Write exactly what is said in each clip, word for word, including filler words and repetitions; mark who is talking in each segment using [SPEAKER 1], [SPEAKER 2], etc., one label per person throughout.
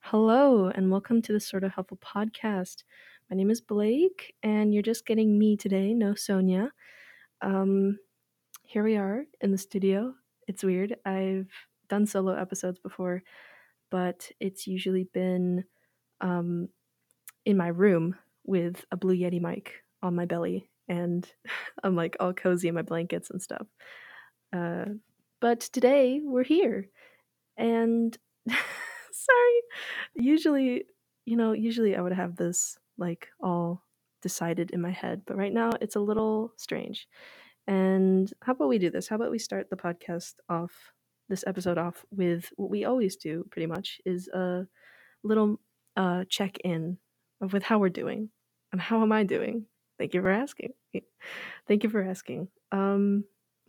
[SPEAKER 1] Hello, and welcome to the Sort of Helpful podcast. My name is Blake, and you're just getting me today, no Sonia. Um, Here we are in the studio. It's weird. I've done solo episodes before, but it's usually been um, in my room with a Blue Yeti mic on my belly, and I'm like all cozy in my blankets and stuff. Uh, but today we're here, and sorry. Usually, you know, usually I would have this like all decided in my head, but right now it's a little strange. And how about we do this? How about we start the podcast off, this episode off with what we always do pretty much is a little uh check in with how we're doing. And how am I doing? Thank you for asking. Thank you for asking. Um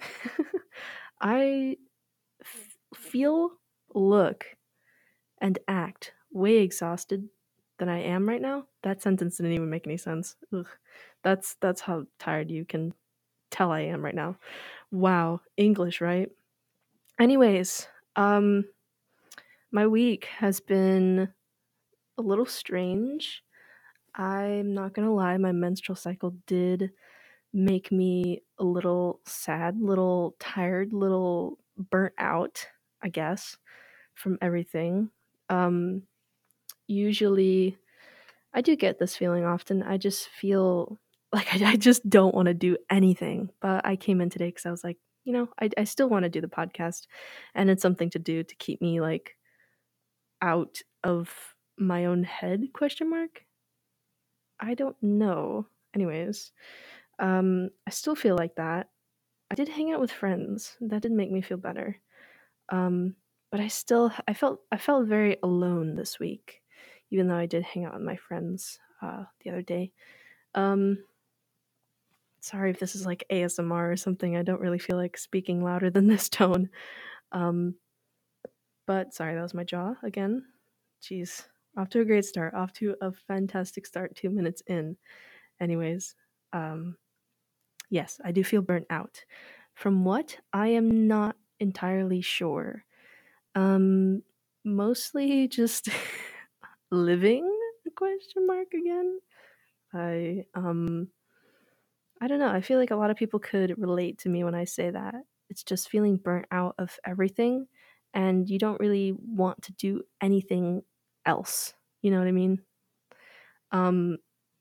[SPEAKER 1] I f- feel, look, and act way exhausted than I am right now. That sentence didn't even make any sense. Ugh. That's that's how tired you can tell I am right now. Wow, English, right? Anyways, um my week has been a little strange. I'm not gonna lie, my menstrual cycle did make me a little sad, little tired, little burnt out, I guess, from everything. Um Usually I do get this feeling often. I just feel like I, I just don't want to do anything. But I came in today because I was like, you know, I, I still want to do the podcast, and it's something to do to keep me like out of my own head? Question mark. I don't know. Anyways, um, I still feel like that. I did hang out with friends. That did make me feel better. Um, but I still I felt I felt very alone this week, even though I did hang out with my friends uh, the other day. Um, Sorry if this is like A S M R or something. I don't really feel like speaking louder than this tone. Um, but sorry, that was my jaw again. Jeez. Off to a great start. Off to a fantastic start two minutes in. Anyways, um, yes, I do feel burnt out. From what? I am not entirely sure. Um, Mostly just living? Question mark again. I um I don't know. I feel like a lot of people could relate to me when I say that. It's just feeling burnt out of everything and you don't really want to do anything else. You know what I mean? Um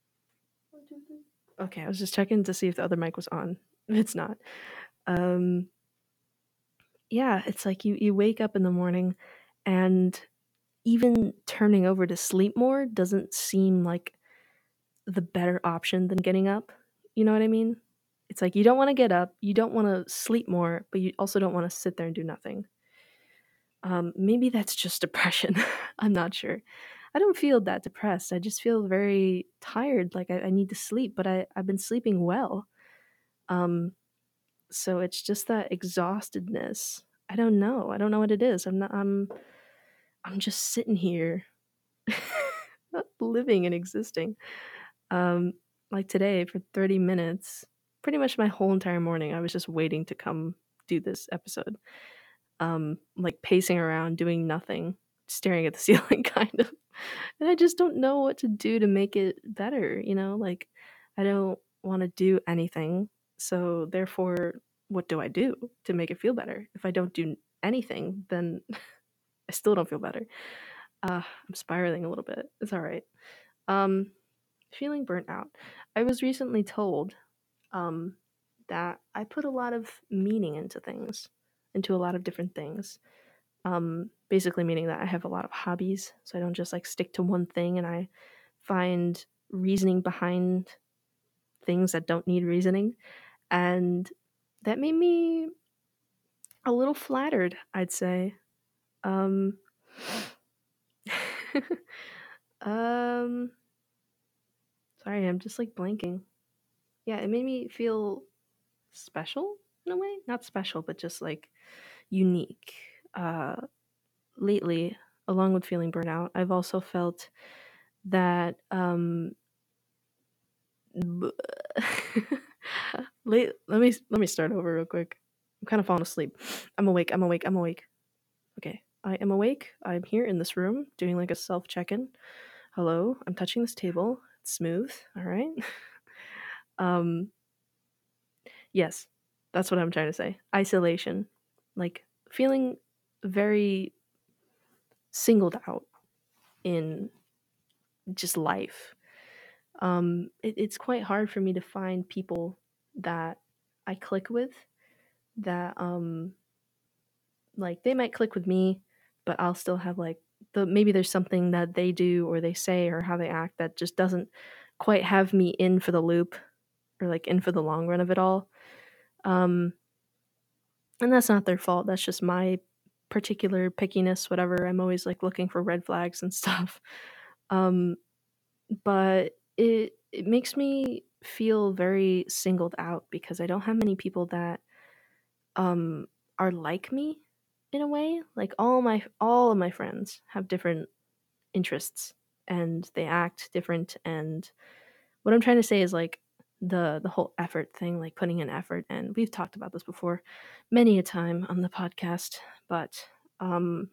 [SPEAKER 1] okay, I was just checking to see if the other mic was on. It's not. Um yeah, it's like you you wake up in the morning and even turning over to sleep more doesn't seem like the better option than getting up. You know what I mean? It's like you don't want to get up, you don't want to sleep more, but you also don't want to sit there and do nothing. Um, maybe that's just depression. I'm not sure. I don't feel that depressed. I just feel very tired. Like I, I need to sleep, but I, I've been sleeping well. Um, so it's just that exhaustedness. I don't know. I don't know what it is. I'm not. I'm. I'm just sitting here, living and existing. Um, like today for thirty minutes, pretty much my whole entire morning, I was just waiting to come do this episode. Um, like pacing around, doing nothing, staring at the ceiling, kind of. And I just don't know what to do to make it better, you know? Like, I don't want to do anything. So, therefore, what do I do to make it feel better? If I don't do anything, then I still don't feel better. Uh, I'm spiraling a little bit. It's all right. Um, Feeling burnt out. I was recently told um, that I put a lot of meaning into things, into a lot of different things. Um, basically, meaning that I have a lot of hobbies, so I don't just like stick to one thing, and I find reasoning behind things that don't need reasoning, and that made me a little flattered, I'd say. Um, um, Sorry, I'm just like blanking. Yeah, it made me feel special in a way. Not special, but just like unique. Uh, Lately, along with feeling burnout, I've also felt that um, b- late. Let me let me start over real quick. I'm kind of falling asleep. I'm awake. I'm awake. I'm awake. Okay. I am awake. I'm here in this room doing like a self check in. Hello, I'm touching this table. It's smooth. All right. um, yes, that's what I'm trying to say. Isolation, like feeling very singled out in just life. Um, it, it's quite hard for me to find people that I click with, that um like they might click with me, but I'll still have like the maybe there's something that they do or they say or how they act that just doesn't quite have me in for the loop or like in for the long run of it all. Um and that's not their fault. That's just my particular pickiness, whatever. I'm always like looking for red flags and stuff. Um but it it makes me feel very singled out because I don't have many people that um are like me in a way. Like all my all of my friends have different interests and they act different, and what I'm trying to say is like the the whole effort thing, like putting in effort, and we've talked about this before many a time on the podcast, but um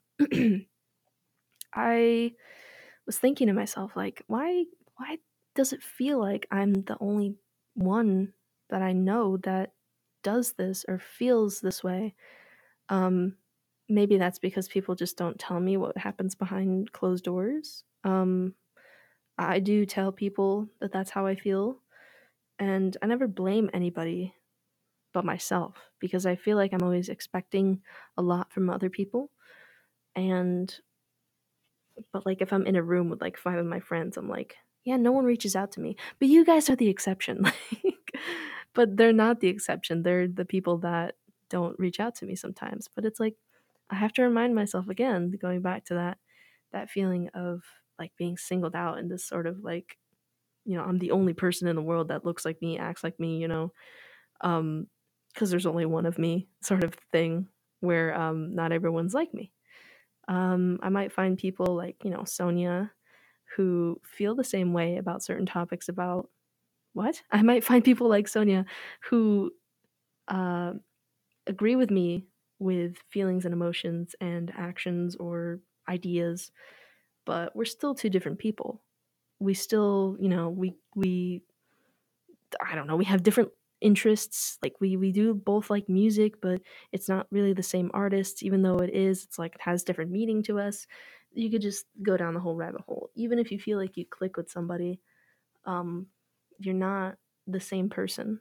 [SPEAKER 1] I was thinking to myself like why why does it feel like I'm the only one that I know that does this or feels this way? Um, Maybe that's because people just don't tell me what happens behind closed doors. Um, I do tell people that that's how I feel, and I never blame anybody but myself because I feel like I'm always expecting a lot from other people. And but like if I'm in a room with like five of my friends, I'm like, yeah, no one reaches out to me, but you guys are the exception. Like, but they're not the exception. They're the people that don't reach out to me sometimes. But it's like I have to remind myself again, going back to that that feeling of like being singled out in this sort of like, you know, I'm the only person in the world that looks like me, acts like me, you know, um, because there's only one of me, sort of thing, where um, not everyone's like me. Um, I might find people like, you know, Sonia who feel the same way about certain topics about what? I might find people like Sonia who uh, agree with me with feelings and emotions and actions or ideas, but we're still two different people. We still, you know, we we I don't know, we have different interests. Like we we do both like music, but it's not really the same artists, even though it is. It's like it has different meaning to us. You could just go down the whole rabbit hole. Even if you feel like you click with somebody, um, you're not the same person.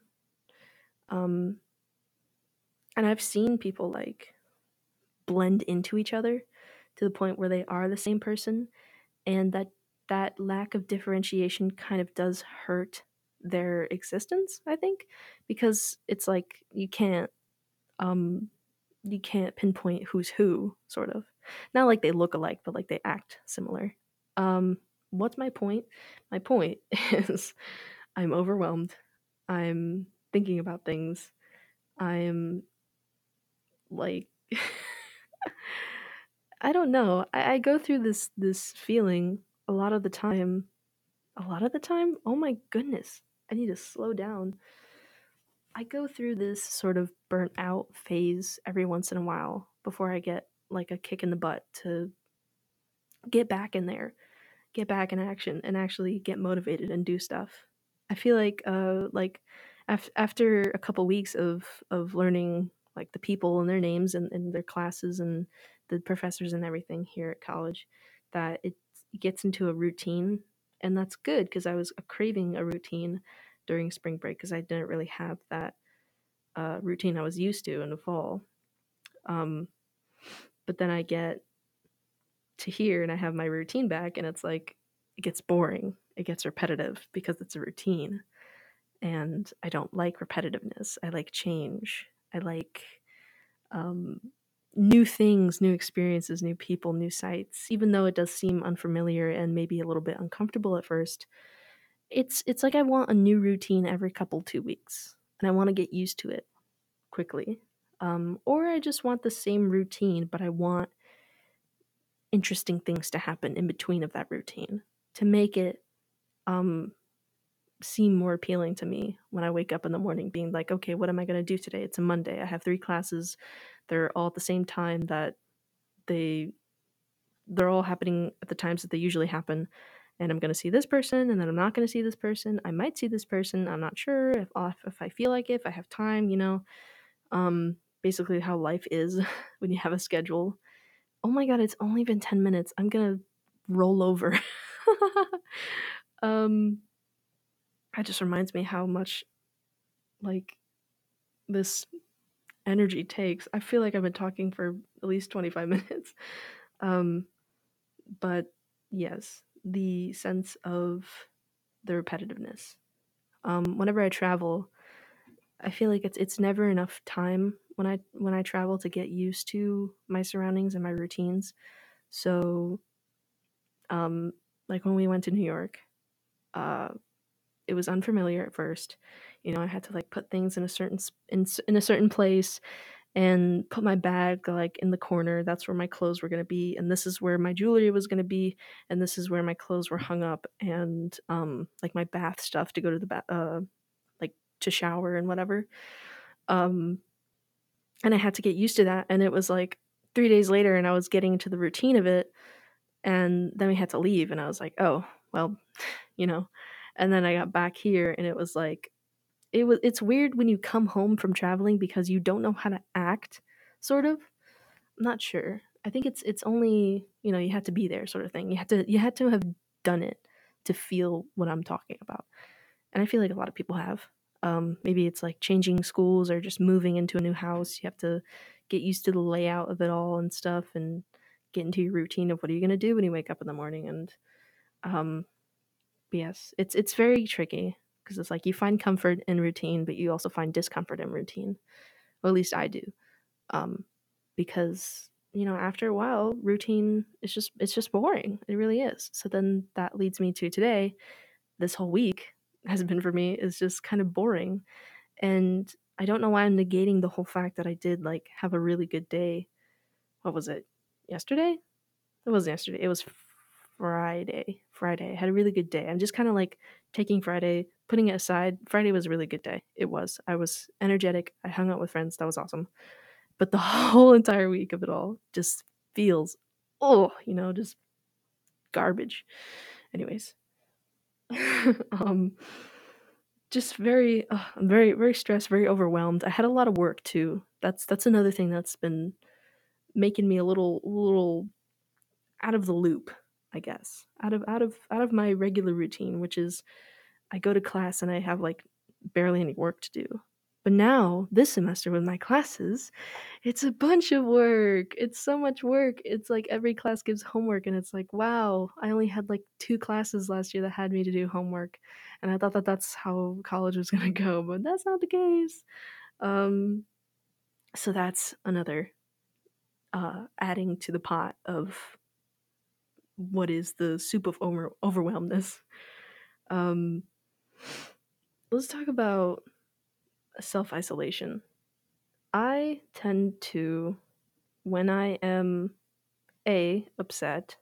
[SPEAKER 1] Um, and I've seen people like blend into each other to the point where they are the same person, and that that lack of differentiation kind of does hurt their existence, I think, because it's like you can't um you can't pinpoint who's who, sort of. Not like they look alike, but like they act similar. Um what's my point? My point is I'm overwhelmed. I'm thinking about things. I'm like I don't know. I, I go through this this feeling a lot of the time. A lot of the time? Oh my goodness. I need to slow down. I go through this sort of burnt out phase every once in a while before I get like a kick in the butt to get back in there, get back in action, and actually get motivated and do stuff. I feel like uh like af- after a couple weeks of of learning like the people and their names and, and their classes and the professors and everything here at college, that it gets into a routine, and that's good because I was craving a routine during spring break because I didn't really have that uh, routine I was used to in the fall. Um, but then I get to here and I have my routine back, and it's like it gets boring. It gets repetitive because it's a routine, and I don't like repetitiveness. I like change. I like um, new things, new experiences, new people, new sights. Even though it does seem unfamiliar and maybe a little bit uncomfortable at first, it's it's like I want a new routine every couple two weeks, and I want to get used to it quickly. Um, or I just want the same routine, but I want interesting things to happen in between of that routine to make it um, seem more appealing to me when I wake up in the morning, being like, okay, what am I going to do today? It's a Monday. I have three classes. They're all at the same time that they they're all happening at the times that they usually happen, and I'm gonna see this person, and then I'm not gonna see this person. I might see this person. I'm not sure if if if I feel like it, if I have time. You know, um, basically how life is when you have a schedule. Oh my god, it's only been ten minutes. I'm gonna roll over. um, that just reminds me how much like this energy takes. I feel like I've been talking for at least twenty-five minutes. Um, but yes, the sense of the repetitiveness. Um, whenever I travel, I feel like it's it's never enough time when I when I travel to get used to my surroundings and my routines. So, um, like when we went to New York, uh, it was unfamiliar at first. You know, I had to like put things in a certain s- in, s- in a certain place and put my bag like in the corner. That's where my clothes were going to be, and this is where my jewelry was going to be, and this is where my clothes were hung up, and um like my bath stuff to go to the bath, uh like to shower and whatever. Um and I had to get used to that, and it was like three days later and I was getting into the routine of it, and then we had to leave and I was like, "Oh, well, you know." And then I got back here and it was like it was it's weird when you come home from traveling because you don't know how to act, sort of. I'm not sure. I think it's it's only, you know, you have to be there sort of thing. You have to you had to have done it to feel what I'm talking about. And I feel like a lot of people have. Um, maybe it's like changing schools or just moving into a new house. You have to get used to the layout of it all and stuff and get into your routine of what are you going to do when you wake up in the morning. And um, yes, it's it's very tricky because it's like you find comfort in routine, but you also find discomfort in routine. Or at least I do. Um, because you know after a while routine is just it's just boring, it really is. So then that leads me to today. This whole week has been for me is just kind of boring, and I don't know why I'm negating the whole fact that I did like have a really good day. What was it, yesterday? It wasn't yesterday, it was friday friday I had a really good day. I'm just kind of like taking Friday, putting it aside. Friday was a really good day. It was. I was energetic, I hung out with friends, that was awesome. But the whole entire week of it all just feels, oh, you know, just garbage. Anyways, um, just very, uh, I'm very, very stressed, very overwhelmed. I had a lot of work too. That's that's another thing that's been making me a little, little out of the loop, I guess, out of out of out of my regular routine, which is I go to class and I have like barely any work to do. But now, this semester with my classes, it's a bunch of work. It's so much work. It's like every class gives homework, and it's like, wow, I only had like two classes last year that had me to do homework. And I thought that that's how college was going to go, but that's not the case. Um, so that's another uh, adding to the pot of what is the soup of over- overwhelmness. Um, let's talk about self isolation. I tend to, when I am A, upset,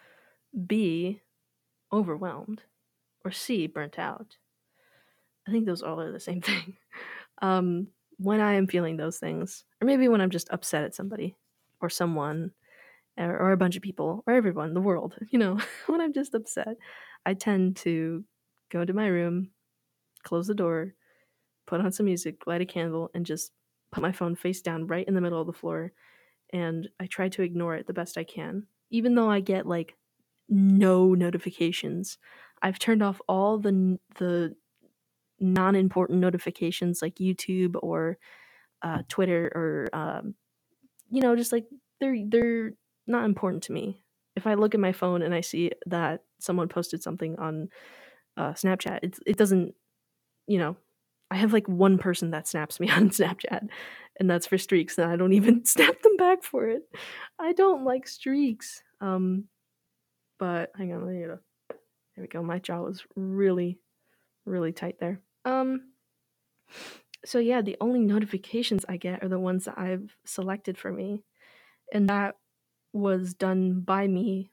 [SPEAKER 1] B, overwhelmed, or C, burnt out. I think those all are the same thing. Um, when I am feeling those things, or maybe when I'm just upset at somebody or someone or, or a bunch of people or everyone, the world, you know, when I'm just upset, I tend to go into my room, close the door, put on some music, light a candle, and just put my phone face down right in the middle of the floor. And I try to ignore it the best I can. Even though I get like no notifications, I've turned off all the the non-important notifications like YouTube or uh, Twitter or um, you know, just like they're they're not important to me. If I look at my phone and I see that someone posted something on uh, Snapchat, it's it doesn't, you know, I have like one person that snaps me on Snapchat, and that's for streaks, and I don't even snap them back for it. I don't like streaks. Um, but hang on, let me, uh, there we go. My jaw was really, really tight there. Um, so yeah, the only notifications I get are the ones that I've selected for me, and that was done by me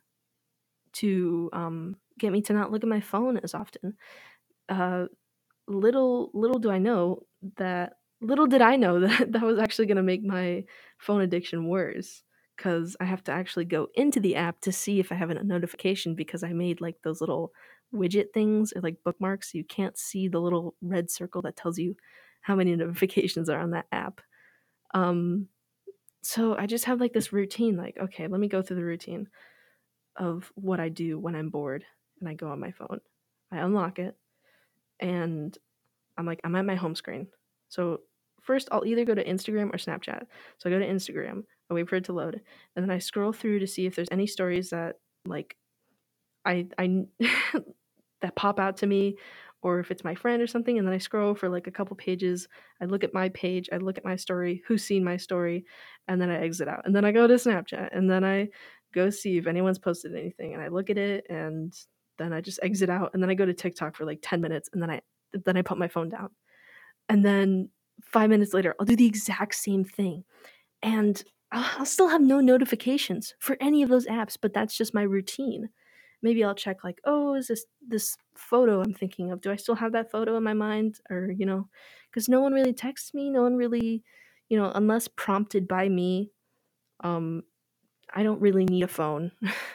[SPEAKER 1] to um, get me to not look at my phone as often. Uh, little little do I know that little did I know that that was actually going to make my phone addiction worse. because I have to actually go into the app to see if I have a notification because I made like those little widget things or like bookmarks. So you can't see the little red circle that tells you how many notifications are on that app. Um, so I just have like this routine, like, okay, let me go through the routine of what I do when I'm bored and I go on my phone. I unlock it and I'm like, I'm at my home screen. So first I'll either go to Instagram or Snapchat. So I go to Instagram, I wait for it to load, and then I scroll through to see if there's any stories that like I I that pop out to me or if it's my friend or something, and then I scroll for like a couple pages. I look at my page, I look at my story, who's seen my story, and then I exit out. And then I go to Snapchat and then I go see if anyone's posted anything and I look at it and then I just exit out and then I go to TikTok for like ten minutes and then I then I put my phone down. And then five minutes later, I'll do the exact same thing. And I'll I'll still have no notifications for any of those apps, but that's just my routine. Maybe I'll check like, "Oh, is this this photo I'm thinking of? Do I still have that photo in my mind?" Or, you know, because no one really texts me. No one really, you know, unless prompted by me. Um, I don't really need a phone.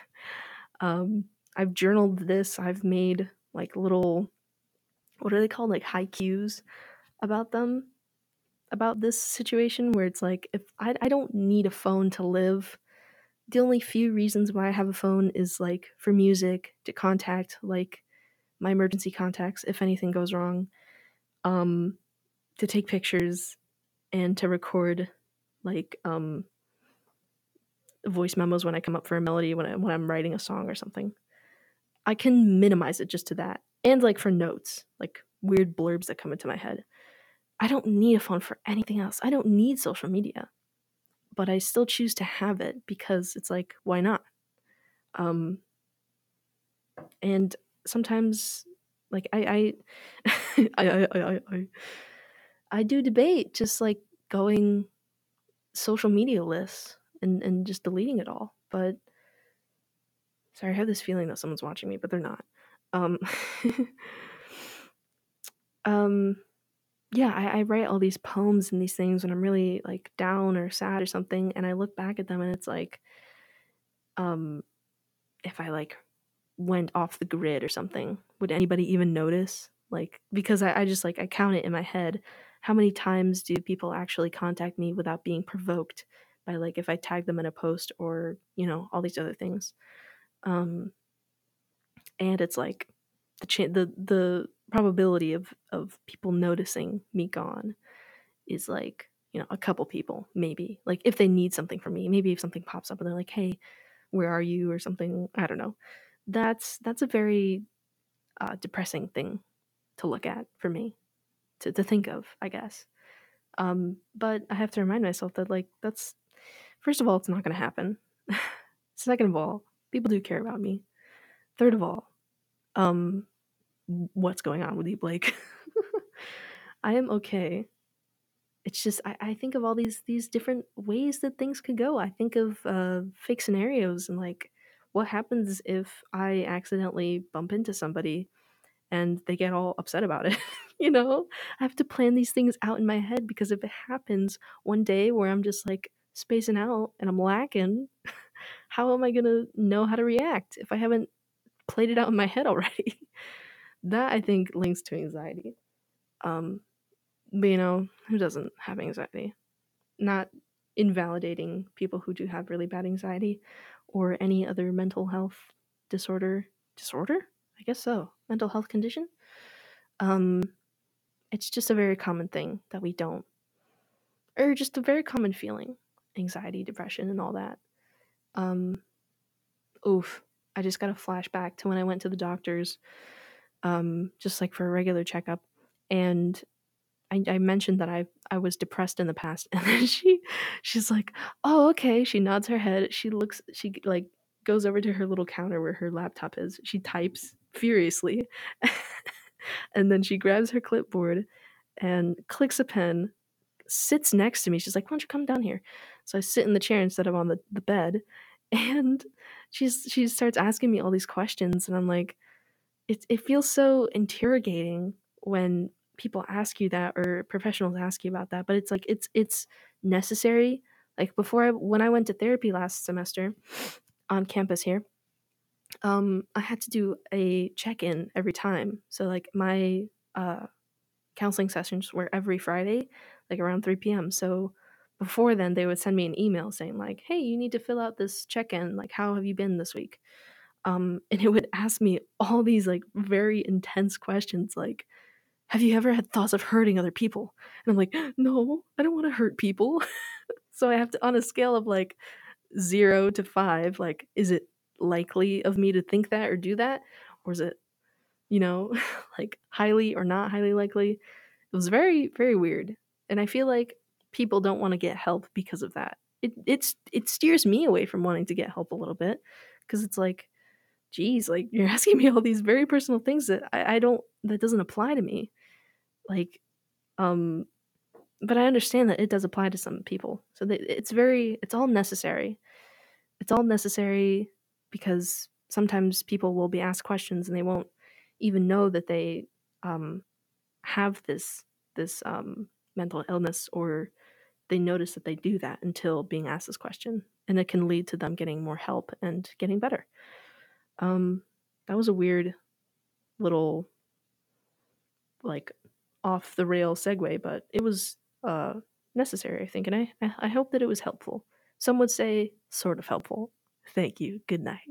[SPEAKER 1] um, I've journaled this. I've made like little, what are they called? Like haikus about them, about this situation where it's like, if I, I don't need a phone to live. The only few reasons why I have a phone is like for music, to contact like my emergency contacts if anything goes wrong, um, to take pictures, and to record like um, voice memos when I come up for a melody when I when I'm writing a song or something. I can minimize it just to that, and like for notes, like weird blurbs that come into my head. I don't need a phone for anything else. I don't need social media, but I still choose to have it because it's like, why not? Um, and sometimes, like I, I, I, I, I, I, I do debate just like going social media lists and and just deleting it all. But sorry, I have this feeling that someone's watching me, but they're not. Um, um, yeah, I, I write all these poems and these things when I'm really like down or sad or something, and I look back at them and it's like, um, if I like went off the grid or something, would anybody even notice? Like, because I, I just like I count it in my head. How many times do people actually contact me without being provoked by like if I tag them in a post or, you know, all these other things? Um, and it's like the cha- the the probability of of people noticing me gone is like, you know, a couple people maybe. Like if they need something from me, maybe if something pops up and they're like, "Hey, where are you?" or something. I don't know. That's that's a very uh, depressing thing to look at for me to, to think of, I guess. Um, but I have to remind myself that like that's first of all, it's not going to happen. Second of all, people do care about me. Third of all, um, what's going on with you, Blake? I am okay. It's just I, I think of all these these different ways that things could go. I think of uh, fake scenarios and like what happens if I accidentally bump into somebody and they get all upset about it. You know, I have to plan these things out in my head because if it happens one day where I'm just like spacing out and I'm lacking, how am I gonna know how to react if I haven't played it out in my head already? That I think links to anxiety. Um, but you know, who doesn't have anxiety? Not invalidating people who do have really bad anxiety or any other mental health disorder. Disorder? I guess so. Mental health condition. Um, it's just a very common thing that we don't, or just a very common feeling, anxiety, depression, and all that. Um, oof. I just got a flashback to when I went to the doctors, um, just like for a regular checkup, and I, I mentioned that I I was depressed in the past, and then she she's like, "Oh, okay." She nods her head. She looks. She like goes over to her little counter where her laptop is. She types furiously, and then she grabs her clipboard and clicks a pen, sits next to me. She's like, "Why don't you come down here?" So I sit in the chair instead of on the, the bed, and she's she starts asking me all these questions, and I'm like, it it feels so interrogating when people ask you that or professionals ask you about that, but it's like it's it's necessary, Like before I when I went to therapy last semester on campus here, um, I had to do a check-in every time. So like my uh counseling sessions were every Friday, like around three p m. So before then, they would send me an email saying like, "Hey, you need to fill out this check-in. Like, how have you been this week?" Um, and it would ask me all these like very intense questions, like, "Have you ever had thoughts of hurting other people?" And I'm like, "No, I don't want to hurt people." So I have to, on a scale of like zero to five, like, is it likely of me to think that or do that, or is it, you know, like highly or not highly likely? It was very, very weird, and I feel like people don't wanna get help because of that. It it's it steers me away from wanting to get help a little bit, because it's like, "Geez, like, you're asking me all these very personal things that I I don't that doesn't apply to me." Like, um, but I understand that it does apply to some people. So that it's very it's all necessary. It's all necessary because sometimes people will be asked questions and they won't even know that they, um have this this um, mental illness, or they notice that they do that until being asked this question, and it can lead to them getting more help and getting better. Um, that was a weird little like off the rail segue, but it was uh, necessary, I think, and I I I hope that it was helpful. Some would say sort of helpful. Thank you. Good night.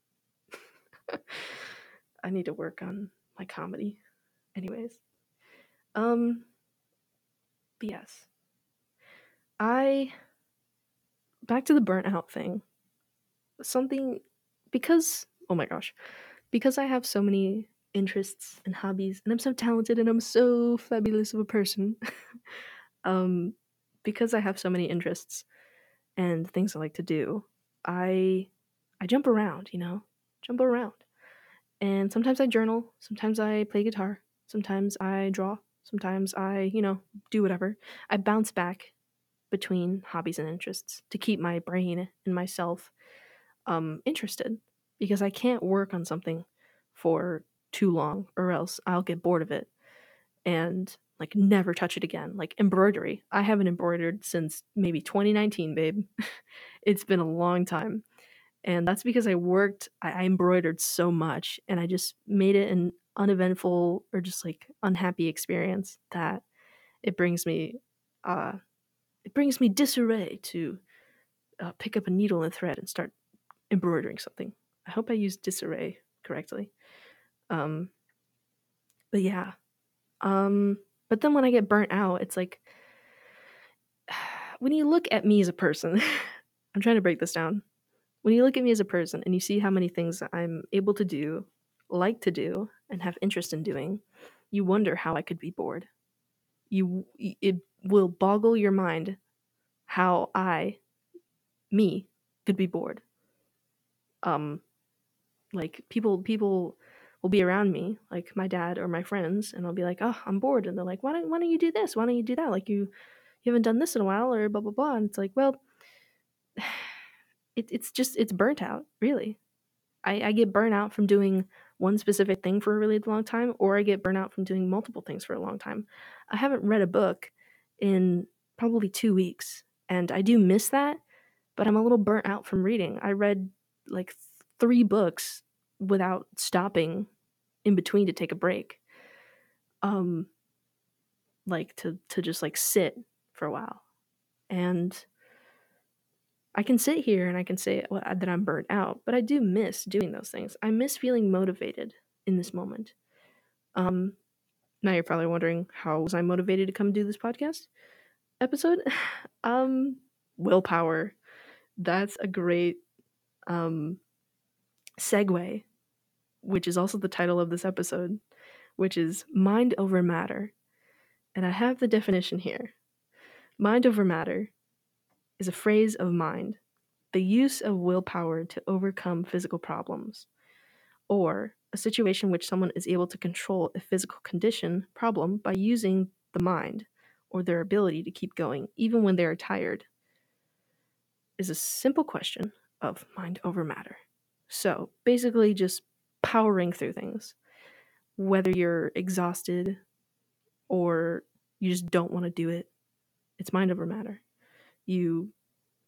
[SPEAKER 1] I need to work on my comedy. Anyways, um, but yes, I back to the burnout thing. Something because oh my gosh, because I have so many interests and hobbies and I'm so talented and I'm so fabulous of a person. um because I have so many interests and things I like to do, I I jump around, you know? Jump around. And sometimes I journal, sometimes I play guitar, sometimes I draw, sometimes I, you know, do whatever. I bounce back between hobbies and interests to keep my brain and myself um, interested, because I can't work on something for too long or else I'll get bored of it and like never touch it again. Like embroidery. I haven't embroidered since maybe twenty nineteen, babe. It's been a long time. And that's because I worked, I, I embroidered so much and I just made it an uneventful or just like unhappy experience that it brings me, uh, it brings me disarray to uh, pick up a needle and thread and start embroidering something. I hope I used disarray correctly. Um, but yeah. Um, but then when I get burnt out, it's like when you look at me as a person, I'm trying to break this down. When you look at me as a person and you see how many things I'm able to do, like to do, and have interest in doing, you wonder how I could be bored. You it will boggle your mind how I, me, could be bored. Um, Like people people will be around me, like my dad or my friends, and I'll be like, "Oh, I'm bored," and they're like, "Why don't Why don't you do this? Why don't you do that? Like you you haven't done this in a while, or blah blah blah." And it's like, well, it, it's just it's burnt out, really. I, I get burnt out from doing one specific thing for a really long time, or I get burnt out from doing multiple things for a long time. I haven't read a book in probably two weeks, and I do miss that, but I'm a little burnt out from reading. I read like th- three books without stopping in between to take a break. Um, like to to just like sit for a while. And I can sit here and I can say well, that I'm burnt out, but I do miss doing those things. I miss feeling motivated in this moment. Um, Now you're probably wondering, how was I motivated to come do this podcast episode? um, Willpower. That's a great um segue, which is also the title of this episode, which is mind over matter. And I have the definition here. Mind over matter is a phrase of mind, the use of willpower to overcome physical problems, or a situation in which someone is able to control a physical condition problem by using the mind or their ability to keep going even when they are tired, is a simple question of mind over matter. So basically, just powering through things, whether you're exhausted or you just don't want to do it, it's mind over matter. You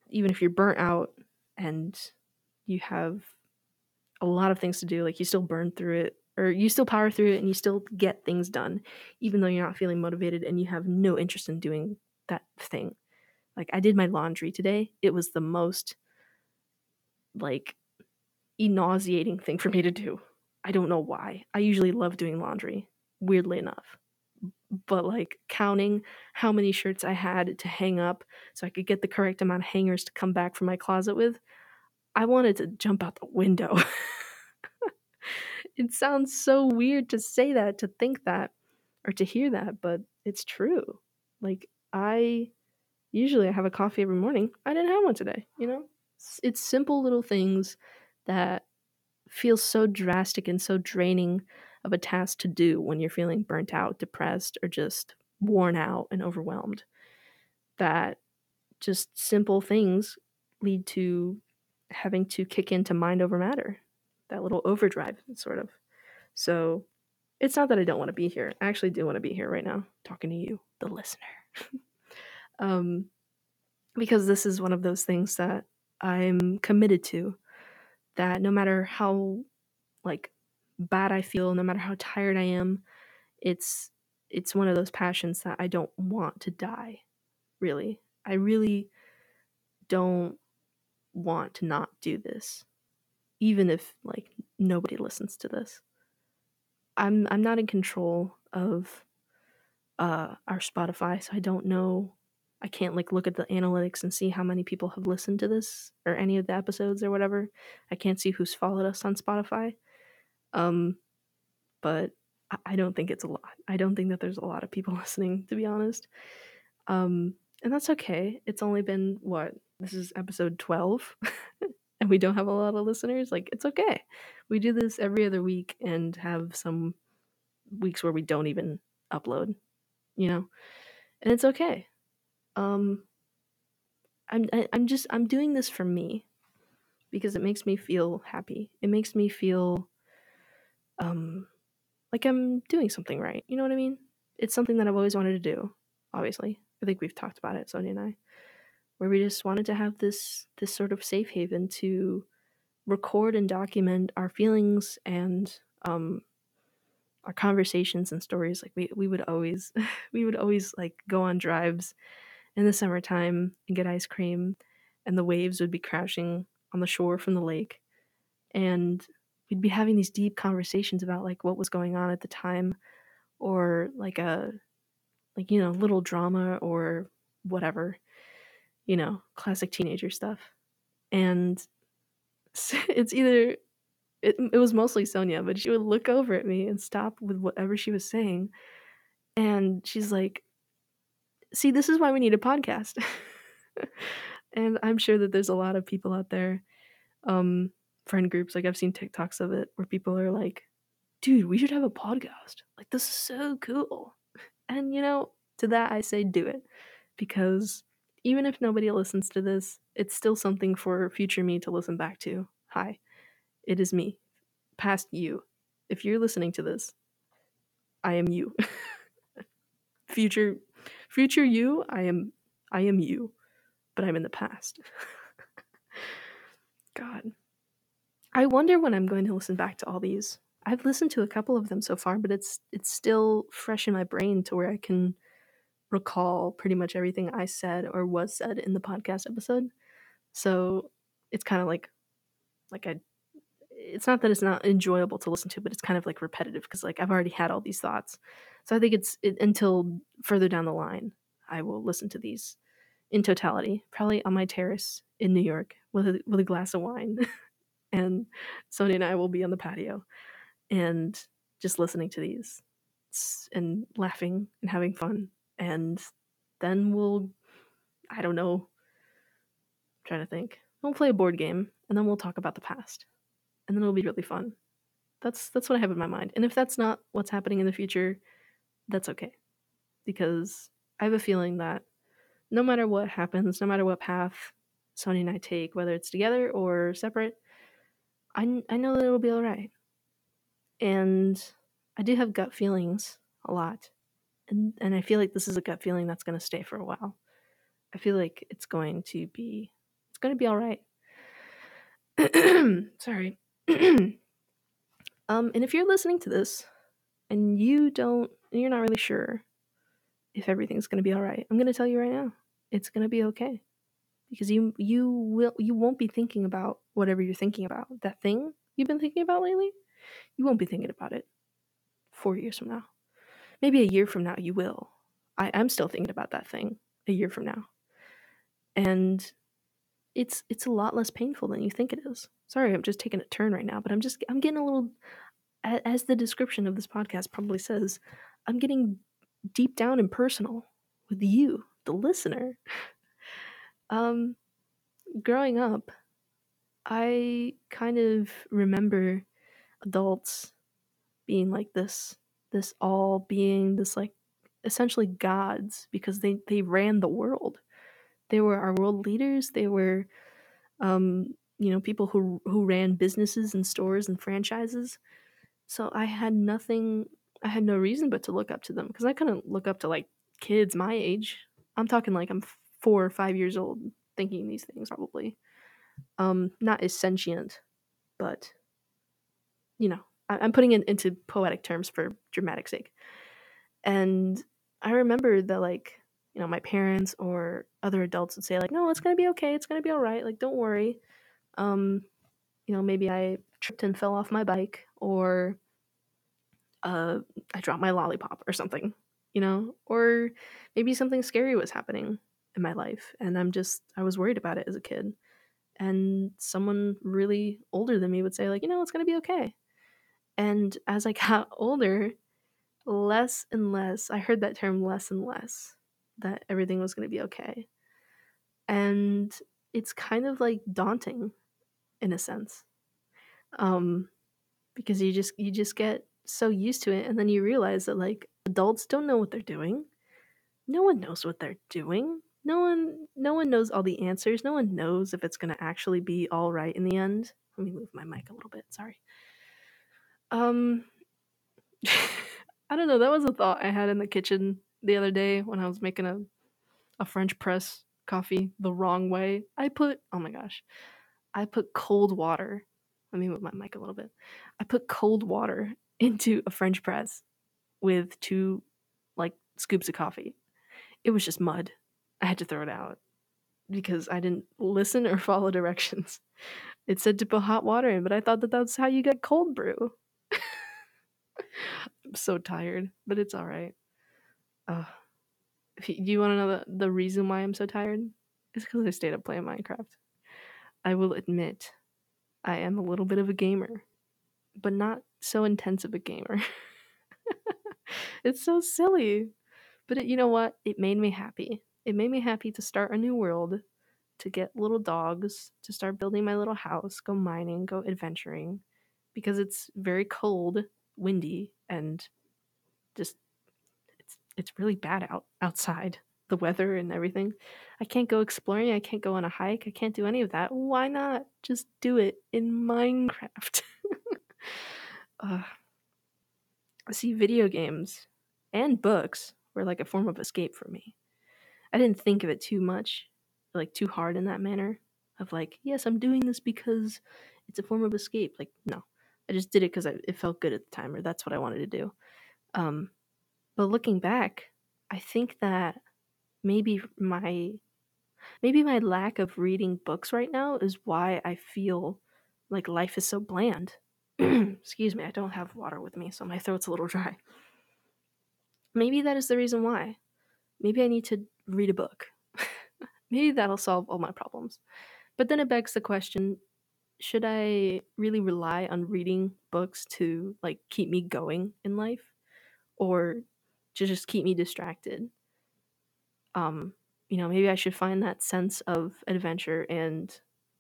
[SPEAKER 1] even if you're burnt out and you have a lot of things to do, like you still burn through it or you still power through it and you still get things done, even though you're not feeling motivated and you have no interest in doing that thing. Like I did my laundry today. It was the most like nauseating thing for me to do. I don't know why. I usually love doing laundry, weirdly enough. But like counting how many shirts I had to hang up so I could get the correct amount of hangers to come back from my closet with, I wanted to jump out the window. It sounds so weird to say that, to think that, or to hear that, but it's true. Like I usually I have a coffee every morning. I didn't have one today, you know? It's, it's simple little things that feel so drastic and so draining of a task to do when you're feeling burnt out, depressed, or just worn out and overwhelmed. That just simple things lead to having to kick into mind over matter, that little overdrive, sort of. So it's not that I don't want to be here. I actually do want to be here right now, talking to you, the listener. um, because this is one of those things that I'm committed to. That no matter how like bad I feel, no matter how tired I am, it's it's one of those passions that I don't want to die. Really, I really don't want to not do this, even if like nobody listens to this. I'm I'm not in control of uh, our Spotify, so I don't know. I can't like look at the analytics and see how many people have listened to this or any of the episodes or whatever. I can't see who's followed us on Spotify. Um, but I, I don't think it's a lot. I don't think that there's a lot of people listening, to be honest. Um, and that's okay. It's only been what? This is episode twelve. And we don't have a lot of listeners. Like it's okay. We do this every other week and have some weeks where we don't even upload, you know? And it's okay. Um I'm I, I'm just I'm doing this for me because it makes me feel happy. It makes me feel um like I'm doing something right. You know what I mean? It's something that I've always wanted to do. Obviously, I think we've talked about it, Sonia and I, where we just wanted to have this this sort of safe haven to record and document our feelings and um our conversations and stories. Like we we would always we would always like go on drives in the summertime and get ice cream, and the waves would be crashing on the shore from the lake, and we'd be having these deep conversations about like what was going on at the time, or like a like you know little drama or whatever, you know, classic teenager stuff. And it's either it, it was mostly Sonia, but she would look over at me and stop with whatever she was saying, and she's like, "See, this is why we need a podcast." And I'm sure that there's a lot of people out there, um, friend groups, like I've seen TikToks of it where people are like, "Dude, we should have a podcast. Like this is so cool." And you know, to that I say do it, because even if nobody listens to this, it's still something for future me to listen back to. Hi, it is me, past you. If you're listening to this, I am you. future future you, I am I am you, but I'm in the past. God. I wonder when I'm going to listen back to all these. I've listened to a couple of them so far, but it's it's still fresh in my brain to where I can recall pretty much everything I said or was said in the podcast episode. So it's kind of like like I it's not that it's not enjoyable to listen to, but it's kind of like repetitive because like I've already had all these thoughts. So I think it's it, until further down the line, I will listen to these in totality, probably on my terrace in New York with a, with a glass of wine, and Sonia and I will be on the patio and just listening to these and laughing and having fun, and then we'll I don't know, I'm trying to think. We'll play a board game and then we'll talk about the past, and then it'll be really fun. That's that's what I have in my mind. And if that's not what's happening in the future, that's okay, because I have a feeling that no matter what happens, no matter what path Sonia and I take, whether it's together or separate, I, I know that it'll be all right. And I do have gut feelings a lot. And, and I feel like this is a gut feeling that's going to stay for a while. I feel like it's going to be It's gonna be all right. Sorry. um, and if you're listening to this and you don't, you're not really sure if everything's gonna be all right, I'm gonna tell you right now, it's gonna be okay. Because you you will you won't be thinking about whatever you're thinking about. That thing you've been thinking about lately, you won't be thinking about it four years from now. Maybe a year from now you will. I, I'm still thinking about that thing a year from now. And it's it's a lot less painful than you think it is. Sorry, I'm just taking a turn right now, but I'm just I'm getting a little, as the description of this podcast probably says, I'm getting deep down and personal with you, the listener. Um, growing up, I kind of remember adults being like this, this all being this like essentially gods because they they ran the world. They were our world leaders. They were um, you know, people who who ran businesses and stores and franchises. So I had nothing, I had no reason but to look up to them because I couldn't look up to like kids my age. I'm talking like I'm four or five years old thinking these things probably. Um, not as sentient, but you know, I- I'm putting it into poetic terms for dramatic sake. And I remember that like, you know, my parents or other adults would say like, "No, it's gonna be okay. It's gonna be all right. Like, don't worry." Um, you know, maybe I tripped and fell off my bike, or uh, I dropped my lollipop or something, you know, or maybe something scary was happening in my life, and I'm just I was worried about it as a kid. And someone really older than me would say like, "You know, it's gonna be okay." And as I got older, less and less, I heard that term less and less, that everything was going to be okay. And it's kind of like daunting in a sense. Um, because you just you just get so used to it, and then you realize that like adults don't know what they're doing. No one knows what they're doing. No one no one knows all the answers. No one knows if it's going to actually be all right in the end. Let me move my mic a little bit. Sorry. Um I don't know, that was a thought I had in the kitchen the other day when I was making a, a French press coffee the wrong way. I put, oh my gosh, I put cold water. Let me move my mic a little bit. I put cold water into a French press with two like scoops of coffee. It was just mud. I had to throw it out because I didn't listen or follow directions. It said to put hot water in, but I thought that that's how you get cold brew. I'm so tired, but it's all right. Uh, do you want to know the, the reason why I'm so tired? It's because I stayed up playing Minecraft. I will admit, I am a little bit of a gamer, but not so intense of a gamer. It's so silly. But it, you know what? It made me happy. It made me happy to start a new world, to get little dogs, to start building my little house, go mining, go adventuring, because it's very cold, windy, and just it's it's really bad out outside. The weather and everything. I can't go exploring, I can't go on a hike, I can't do any of that. Why not just do it in Minecraft? uh, See, video games and books were like a form of escape for me. I didn't think of it too much, like too hard in that manner of like, yes, I'm doing this because it's a form of escape. Like, no, I just did it because it felt good at the time, or that's what I wanted to do. Um, but looking back, I think that maybe my maybe my lack of reading books right now is why I feel like life is so bland. Excuse me, I don't have water with me, so my throat's a little dry. Maybe that is the reason why. Maybe I need to read a book. Maybe that'll solve all my problems. But then it begs the question, should I really rely on reading books to like keep me going in life, or to just keep me distracted? Um, you know, maybe I should find that sense of adventure and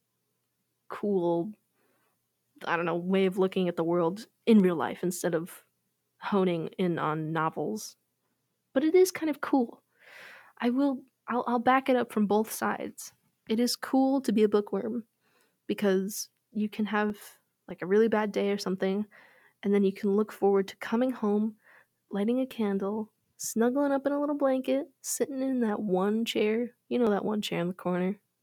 [SPEAKER 1] cool, I don't know, way of looking at the world in real life instead of honing in on novels. But it is kind of cool. I will I'll, I'll back it up from both sides. It is cool to be a bookworm because you can have like a really bad day or something, and then you can look forward to coming home, lighting a candle, snuggling up in a little blanket, sitting in that one chair, you know, that one chair in the corner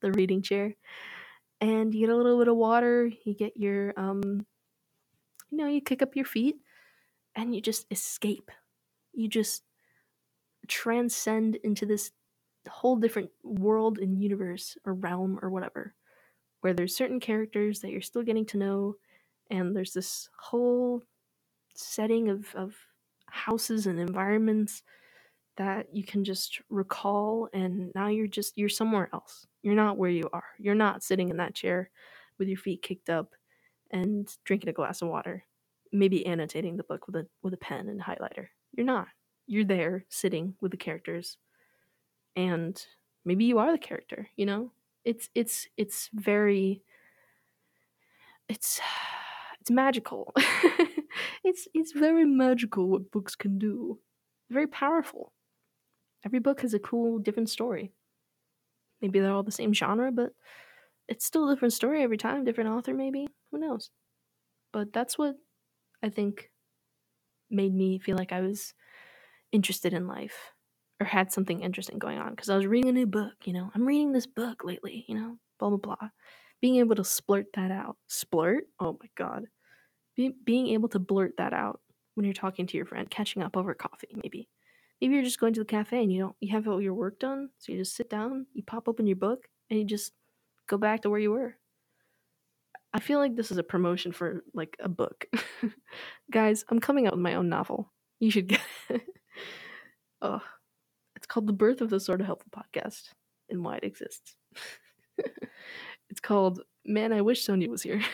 [SPEAKER 1] the reading chair, and you get a little bit of water, you get your, um, you know, you kick up your feet, and you just escape. You just transcend into this whole different world and universe or realm or whatever, where there's certain characters that you're still getting to know, and there's this whole setting of, of houses and environments that you can just recall, and now you're just you're somewhere else. You're not where you are. You're not sitting in that chair with your feet kicked up and drinking a glass of water, maybe annotating the book with a with a pen and highlighter. You're not. You're there sitting with the characters, and maybe you are the character, you know? It's it's it's very it's it's magical. it's it's very magical what books can do. Very powerful. Every book has a cool different story. Maybe they're all the same genre, but it's still a different story every time, different author maybe. Who knows? But that's what I think made me feel like I was interested in life or had something interesting going on because I was reading a new book, you know. I'm reading this book lately, you know, blah blah blah. Being able to splurt that out. Splurt? Oh my god. Be- being able to blurt that out when you're talking to your friend, catching up over coffee, maybe. Maybe you're just going to the cafe and you don't you have all your work done, so you just sit down, you pop open your book, and you just go back to where you were. I feel like this is a promotion for like a book. Guys, I'm coming out with my own novel. You should get Oh, it's called The Birth of the Sort of Helpful Podcast and Why It Exists. It's called Man, I Wish Sonia Was Here.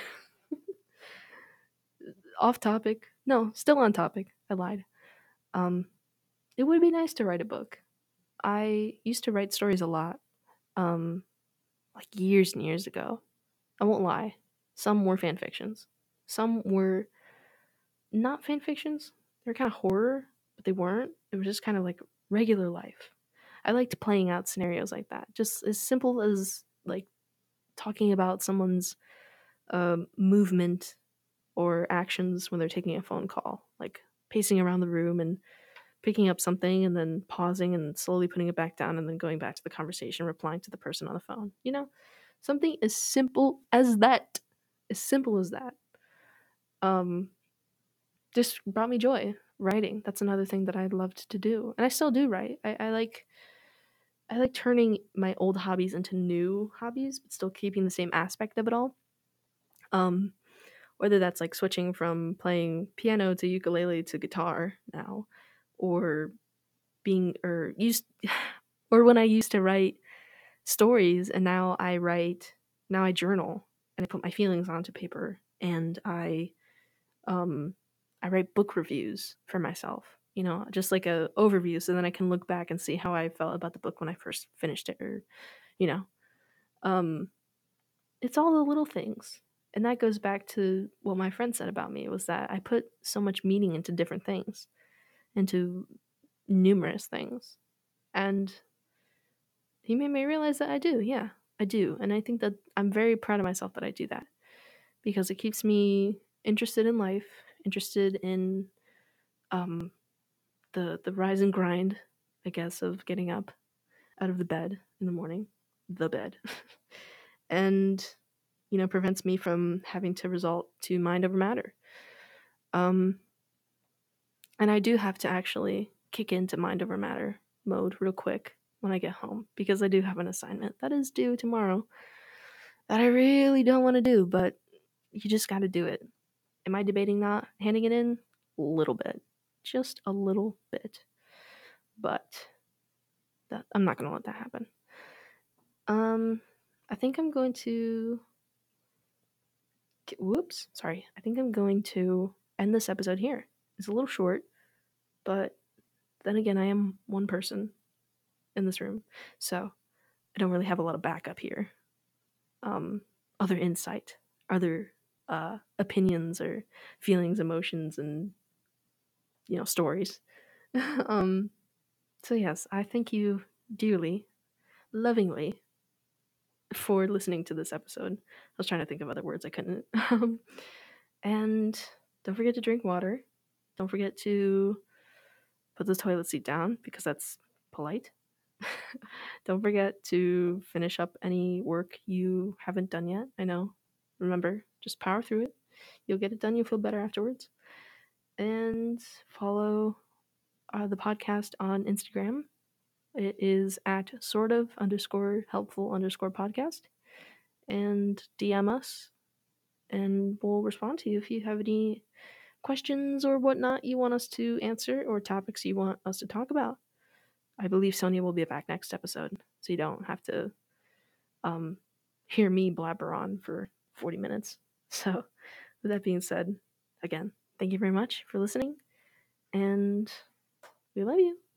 [SPEAKER 1] Off topic. No, still on topic. I lied. Um, it would be nice to write a book. I used to write stories a lot, um, like years and years ago. I won't lie. Some were fan fictions. Some were not fan fictions. They were kind of horror, but they weren't. It was just kind of like regular life. I liked playing out scenarios like that. Just as simple as like talking about someone's um, movement or actions when they're taking a phone call, like pacing around the room and picking up something and then pausing and slowly putting it back down and then going back to the conversation, replying to the person on the phone. You know, something as simple as that, as simple as that, um, just brought me joy. Writing, that's another thing that I loved to do, and I still do write. I, I like, I like turning my old hobbies into new hobbies, but still keeping the same aspect of it all. Um, whether that's like switching from playing piano to ukulele to guitar now, or being or used or when I used to write stories and now I write now I journal and I put my feelings onto paper and I um I write book reviews for myself, you know, just like a overview so then I can look back and see how I felt about the book when I first finished it or you know. Um it's all the little things. And that goes back to what my friend said about me was that I put so much meaning into different things, into numerous things. And he made me realize that I do. Yeah, I do. And I think that I'm very proud of myself that I do that because it keeps me interested in life, interested in um, the the rise and grind, I guess, of getting up out of the bed in the morning, the bed, and you know prevents me from having to resort to mind over matter. Um, and I do have to actually kick into mind over matter mode real quick when I get home because I do have an assignment that is due tomorrow that I really don't want to do, but you just got to do it. Am I debating not handing it in? A little bit. Just a little bit. But that, I'm not going to let that happen. Um, I think I'm going to. Whoops. Sorry. I think I'm going to end this episode here. It's a little short, but then again, I am one person in this room. So I don't really have a lot of backup here. Um, other insight, other uh, opinions or feelings, emotions, and you know stories. um, so yes, I thank you dearly, lovingly, for listening to this episode. I was trying to think of other words I couldn't. Um, and don't forget to drink water. Don't forget to put the toilet seat down because that's polite. Don't forget to finish up any work you haven't done yet. I know. Remember, just power through it. You'll get it done. You'll feel better afterwards. And follow uh, the podcast on Instagram. It is at sort of underscore helpful underscore podcast. And D M us, and we'll respond to you if you have any questions or whatnot you want us to answer or topics you want us to talk about. I believe Sonia will be back next episode, so you don't have to um, hear me blabber on for forty minutes. So, with that being said, again, thank you very much for listening, and we love you.